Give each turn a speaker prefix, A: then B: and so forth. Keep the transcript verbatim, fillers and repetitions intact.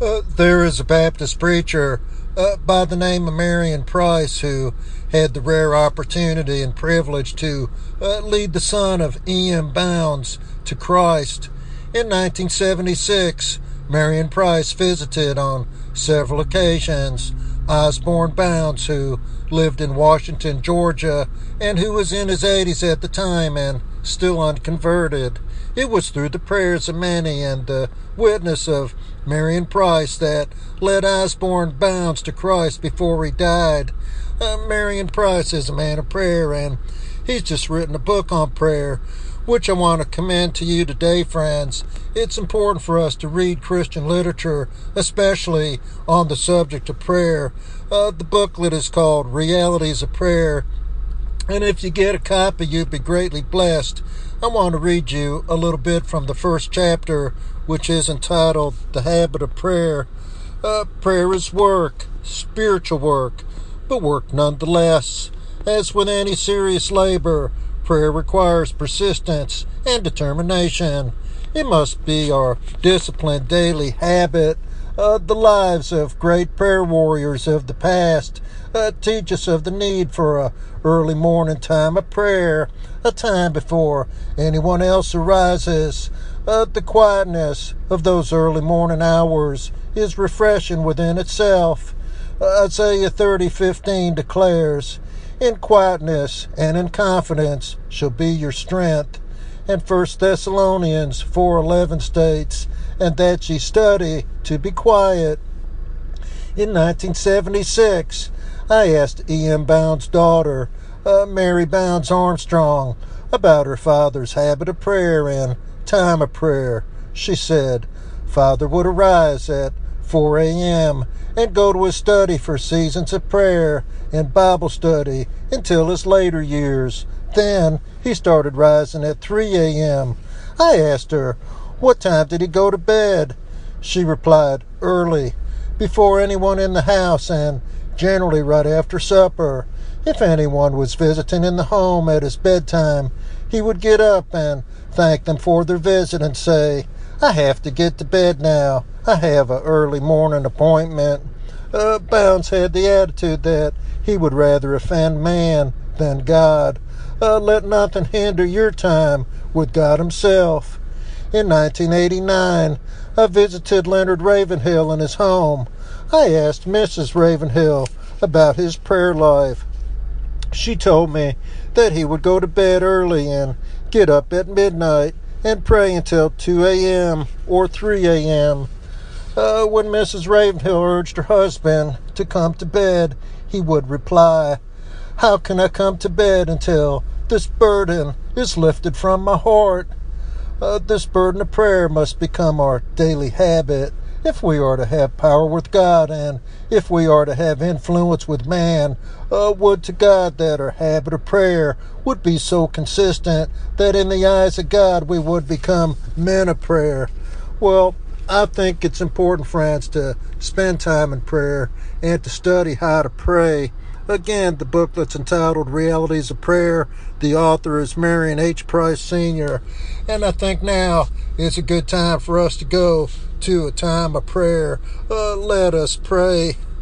A: Uh, there is a Baptist preacher uh, by the name of Marion Price who had the rare opportunity and privilege to uh, lead the son of E M Bounds to Christ. In nineteen seventy-six, Marion Price visited on several occasions Osborne Bounds, who lived in Washington, Georgia, and who was in his eighties at the time and still unconverted. It was through the prayers of many and the witness of Marion Price that led Osborne Bounds to Christ before he died. Uh, Marion Price is a man of prayer, and he's just written a book on prayer, which I want to commend to you today, friends. It's important for us to read Christian literature, especially on the subject of prayer. Uh, the booklet is called Realities of Prayer, and if you get a copy, you'd be greatly blessed. I want to read you a little bit from the first chapter, which is entitled The Habit of Prayer. Uh, prayer is work, spiritual work, but work nonetheless. As with any serious labor, prayer requires persistence and determination. It must be our disciplined daily habit. Uh, the lives of great prayer warriors of the past uh, teach us of the need for a early morning time of prayer, a time before anyone else arises. Uh, the quietness of those early morning hours is refreshing within itself. Uh, Isaiah thirty fifteen declares, "In quietness and in confidence shall be your strength." And First Thessalonians four eleven states, "And that ye study to be quiet." In nineteen seventy-six, I asked E M Bounds' daughter, uh, Mary Bounds Armstrong, about her father's habit of prayer and time of prayer. She said, "Father would arise at four a.m. and go to his study for seasons of prayer and Bible study until his later years. Then he started rising at three a.m. I asked her, what time did he go to bed? She replied, early, before anyone in the house, and generally right after supper. If anyone was visiting in the home at his bedtime, he would get up and thank them for their visit and say, 'I have to get to bed now. I have an early morning appointment.'" Uh, Bounds had the attitude that he would rather offend man than God. Uh, let nothing hinder your time with God himself. In nineteen eighty-nine, I visited Leonard Ravenhill in his home. I asked Missus Ravenhill about his prayer life. She told me that he would go to bed early and get up at midnight and pray until two a.m. or three a.m. Uh, when Missus Ravenhill urged her husband to come to bed, he would reply, "How can I come to bed until this burden is lifted from my heart?" Uh, this burden of prayer must become our daily habit if we are to have power with God and if we are to have influence with man. Uh, would to God that our habit of prayer would be so consistent that in the eyes of God we would become men of prayer. Well, I think it's important, friends, to spend time in prayer and to study how to pray. Again, the booklet's entitled Realities of Prayer. The author is Marion H. Price Senior And I think now is a good time for us to go to a time of prayer. Uh, let us pray.